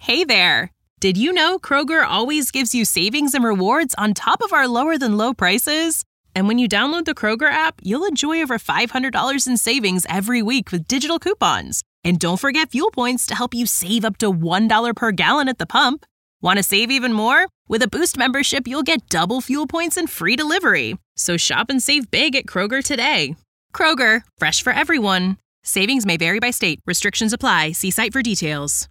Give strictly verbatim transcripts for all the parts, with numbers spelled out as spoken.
Hey there! Did you know Kroger always gives you savings and rewards on top of our lower-than-low prices? And when you download the Kroger app, you'll enjoy over five hundred dollars in savings every week with digital coupons. And don't forget fuel points to help you save up to one dollar per gallon at the pump. Want to save even more? With a Boost membership, you'll get double fuel points and free delivery. So shop and save big at Kroger today. Kroger, fresh for everyone. Savings may vary by state. Restrictions apply. See site for details.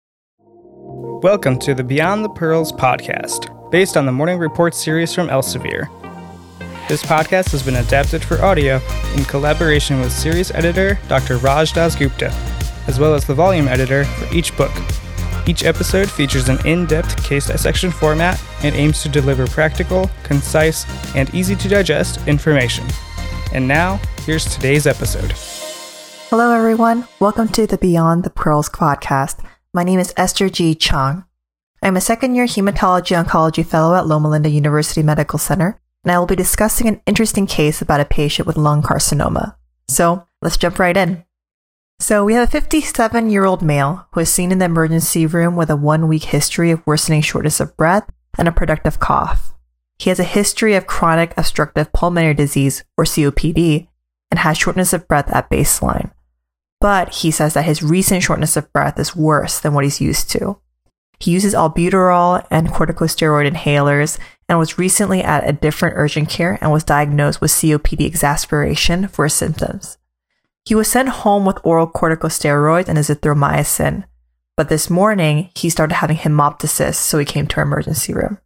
Welcome to the Beyond the Pearls podcast, based on the Morning Report series from Elsevier. This podcast has been adapted for audio in collaboration with series editor Doctor Raj Dasgupta, as well as the volume editor for each book. Each episode features an in-depth case dissection format and aims to deliver practical, concise, and easy-to-digest information. And now, here's today's episode. Hello, everyone. Welcome to the Beyond the Pearls podcast. My name is Esther G. Chang. I'm a second-year hematology-oncology fellow at Loma Linda University Medical Center, and I will be discussing an interesting case about a patient with lung carcinoma. So, let's jump right in. So, we have a fifty-seven-year-old male who is seen in the emergency room with a one-week history of worsening shortness of breath and a productive cough. He has a history of chronic obstructive pulmonary disease, or C O P D, and has shortness of breath at baseline. But he says that his recent shortness of breath is worse than what he's used to. He uses albuterol and corticosteroid inhalers and was recently at a different urgent care and was diagnosed with C O P D exacerbation for his symptoms. He was sent home with oral corticosteroids and azithromycin, but this morning he started having hemoptysis, so he came to our emergency room.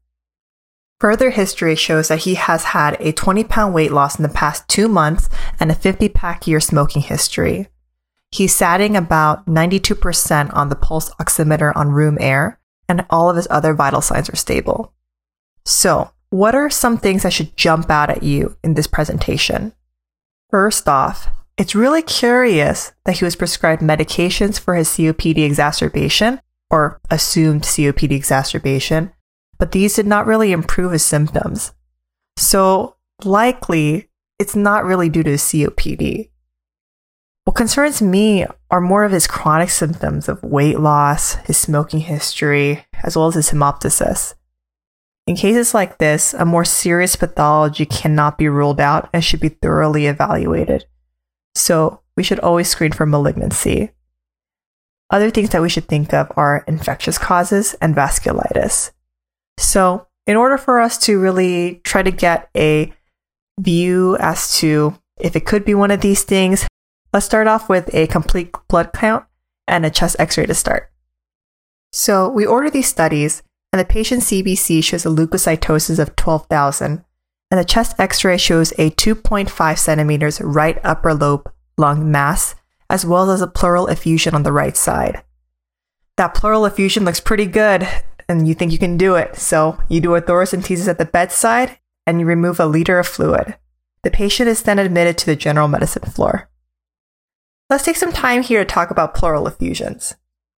Further history shows that he has had a twenty-pound weight loss in the past two months and a fifty-pack year smoking history. He's satting about ninety-two percent on the pulse oximeter on room air, and all of his other vital signs are stable. So, what are some things that should jump out at you in this presentation? First off, it's really curious that he was prescribed medications for his C O P D exacerbation, or assumed C O P D exacerbation, but these did not really improve his symptoms. So, likely, it's not really due to his C O P D. What concerns me are more of his chronic symptoms of weight loss, his smoking history, as well as his hemoptysis. In cases like this, a more serious pathology cannot be ruled out and should be thoroughly evaluated. So, we should always screen for malignancy. Other things that we should think of are infectious causes and vasculitis. So, in order for us to really try to get a view as to if it could be one of these things, let's start off with a complete blood count and a chest x-ray to start. So we order these studies, and the patient's C B C shows a leukocytosis of twelve thousand, and the chest x-ray shows a two point five centimeters right upper lobe lung mass, as well as a pleural effusion on the right side. That pleural effusion looks pretty good, and you think you can do it, so you do a thoracentesis at the bedside, and you remove a liter of fluid. The patient is then admitted to the general medicine floor. Let's take some time here to talk about pleural effusions.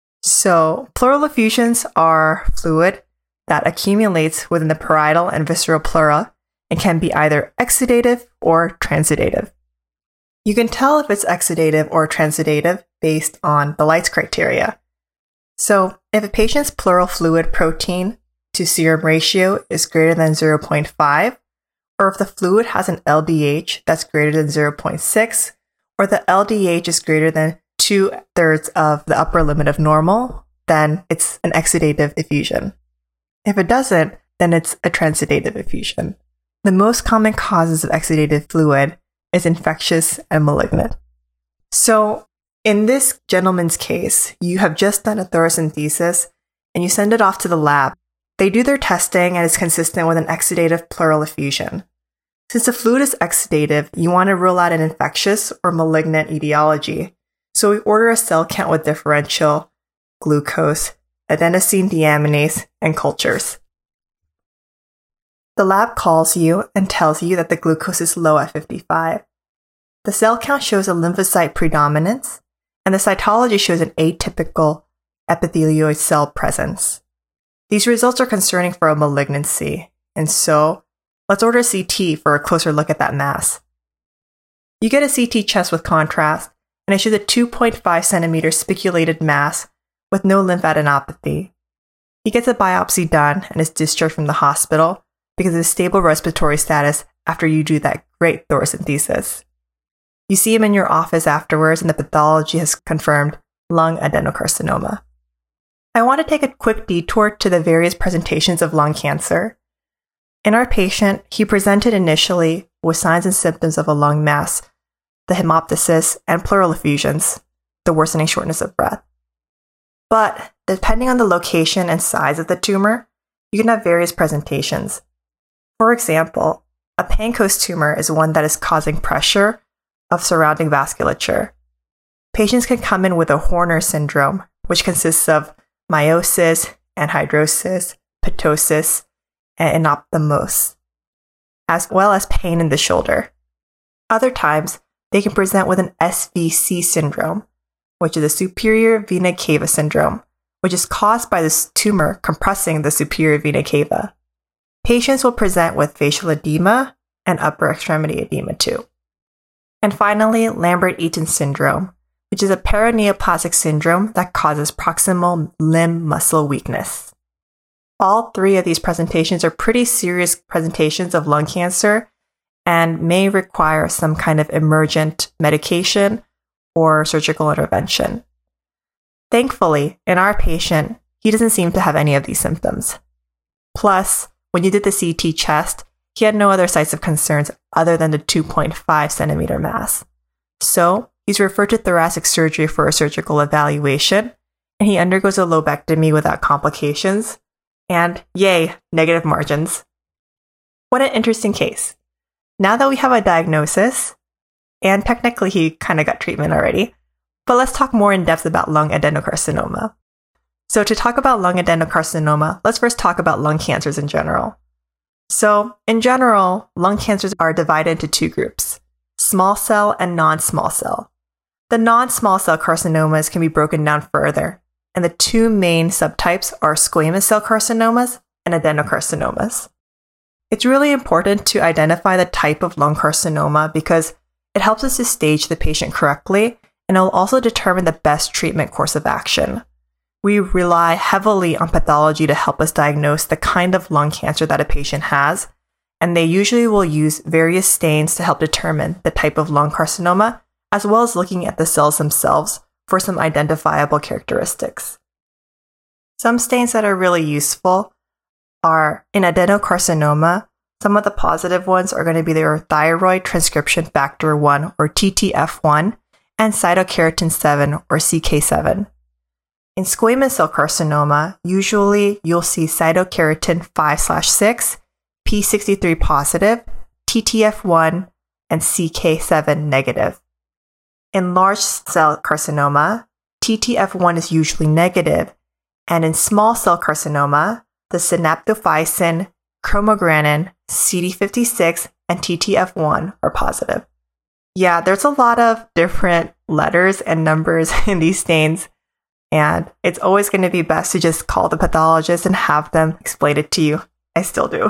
So, pleural effusions are fluid that accumulates within the parietal and visceral pleura and can be either exudative or transudative. You can tell if it's exudative or transudative based on the Leitz criteria. So, if a patient's pleural fluid protein to serum ratio is greater than zero point five, or if the fluid has an L D H that's greater than zero point six, or the L D H is greater than two-thirds of the upper limit of normal, then it's an exudative effusion. If it doesn't, then it's a transudative effusion. The most common causes of exudative fluid is infectious and malignant. So, in this gentleman's case, you have just done a thoracentesis and you send it off to the lab. They do their testing and it's consistent with an exudative pleural effusion. Since the fluid is exudative, you want to rule out an infectious or malignant etiology. So we order a cell count with differential, glucose, adenosine deaminase, and cultures. The lab calls you and tells you that the glucose is low at fifty-five. The cell count shows a lymphocyte predominance, and the cytology shows an atypical epithelioid cell presence. These results are concerning for a malignancy, and so let's order a C T for a closer look at that mass. You get a C T chest with contrast, and it shows a two point five centimeter spiculated mass with no lymphadenopathy. He gets a biopsy done and is discharged from the hospital because of his stable respiratory status after you do that great thoracenthesis. You see him in your office afterwards and the pathology has confirmed lung adenocarcinoma. I want to take a quick detour to the various presentations of lung cancer. In our patient, he presented initially with signs and symptoms of a lung mass, the hemoptysis, and pleural effusions, the worsening shortness of breath. But depending on the location and size of the tumor, you can have various presentations. For example, a Pancoast tumor is one that is causing pressure of surrounding vasculature. Patients can come in with a Horner syndrome, which consists of meiosis, anhidrosis, ptosis, and anophthalmos, as well as pain in the shoulder. Other times, they can present with an S V C syndrome, which is a superior vena cava syndrome, which is caused by this tumor compressing the superior vena cava. Patients will present with facial edema and upper extremity edema too. And finally, Lambert-Eaton syndrome, which is a paraneoplastic syndrome that causes proximal limb muscle weakness. All three of these presentations are pretty serious presentations of lung cancer and may require some kind of emergent medication or surgical intervention. Thankfully, in our patient, he doesn't seem to have any of these symptoms. Plus, when you did the C T chest, he had no other sites of concerns other than the two point five centimeter mass. So, he's referred to thoracic surgery for a surgical evaluation, and he undergoes a lobectomy without complications. And yay, negative margins. What an interesting case. Now that we have a diagnosis, and technically he kind of got treatment already, but let's talk more in depth about lung adenocarcinoma. So to talk about lung adenocarcinoma, let's first talk about lung cancers in general. So in general, lung cancers are divided into two groups, small cell and non-small cell. The non-small cell carcinomas can be broken down further, and the two main subtypes are squamous cell carcinomas and adenocarcinomas. It's really important to identify the type of lung carcinoma because it helps us to stage the patient correctly, and it will also determine the best treatment course of action. We rely heavily on pathology to help us diagnose the kind of lung cancer that a patient has, and they usually will use various stains to help determine the type of lung carcinoma, as well as looking at the cells themselves for some identifiable characteristics. Some stains that are really useful are in adenocarcinoma. Some of the positive ones are going to be their thyroid transcription factor one, or T T F one, and cytokeratin seven, or C K seven. In squamous cell carcinoma, usually you'll see cytokeratin five slash six, P sixty-three positive, T T F one, and C K seven negative. In large cell carcinoma, T T F one is usually negative, and in small cell carcinoma, the synaptophysin, chromogranin, C D fifty-six, and T T F one are positive. Yeah, there's a lot of different letters and numbers in these stains, and it's always going to be best to just call the pathologist and have them explain it to you. I still do.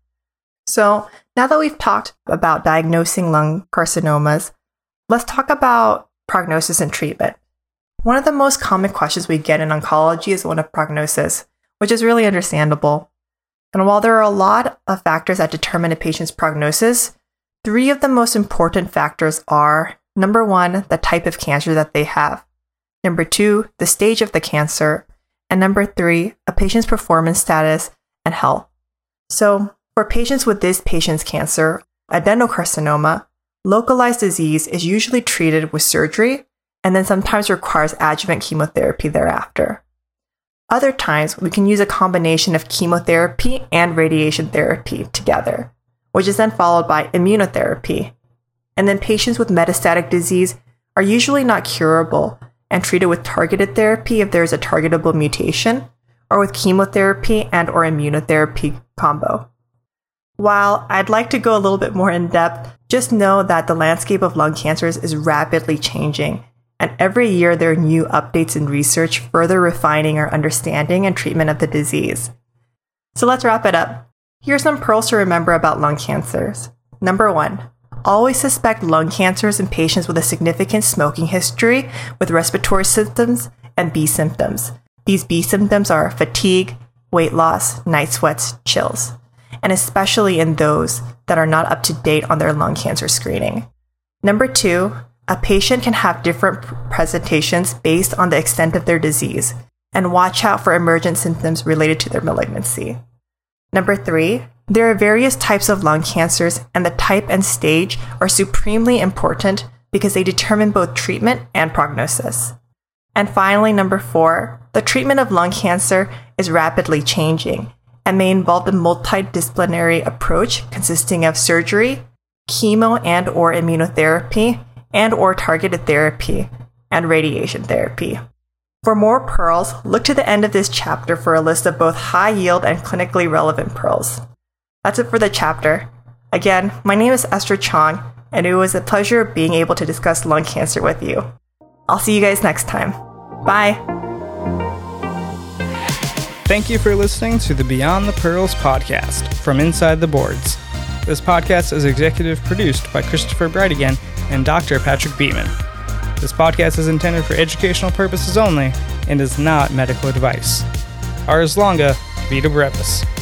So now that we've talked about diagnosing lung carcinomas, let's talk about prognosis and treatment. One of the most common questions we get in oncology is one of prognosis, which is really understandable. And while there are a lot of factors that determine a patient's prognosis, three of the most important factors are, number one, the type of cancer that they have, number two, the stage of the cancer, and number three, a patient's performance status and health. So for patients with this patient's cancer, adenocarcinoma, localized disease is usually treated with surgery and then sometimes requires adjuvant chemotherapy thereafter. Other times, we can use a combination of chemotherapy and radiation therapy together, which is then followed by immunotherapy. And then patients with metastatic disease are usually not curable and treated with targeted therapy if there is a targetable mutation, or with chemotherapy and or immunotherapy combo. While I'd like to go a little bit more in depth, just know that the landscape of lung cancers is rapidly changing, and every year there are new updates in research further refining our understanding and treatment of the disease. So let's wrap it up. Here's some pearls to remember about lung cancers. Number one, always suspect lung cancers in patients with a significant smoking history with respiratory symptoms and B symptoms. These B symptoms are fatigue, weight loss, night sweats, chills, and especially in those that are not up to date on their lung cancer screening. Number two, a patient can have different presentations based on the extent of their disease, and watch out for emergent symptoms related to their malignancy. Number three, there are various types of lung cancers, and the type and stage are supremely important because they determine both treatment and prognosis. And finally, number four, the treatment of lung cancer is rapidly changing and may involve a multidisciplinary approach consisting of surgery, chemo and or immunotherapy, and or targeted therapy, and radiation therapy. For more pearls, look to the end of this chapter for a list of both high-yield and clinically relevant pearls. That's it for the chapter. Again, my name is Esther Chong, and it was a pleasure being able to discuss lung cancer with you. I'll see you guys next time. Bye! Thank you for listening to the Beyond the Pearls podcast from Inside the Boards. This podcast is executive produced by Christopher Brightigan and Doctor Patrick Beeman. This podcast is intended for educational purposes only and is not medical advice. Ars longa, vita brevis.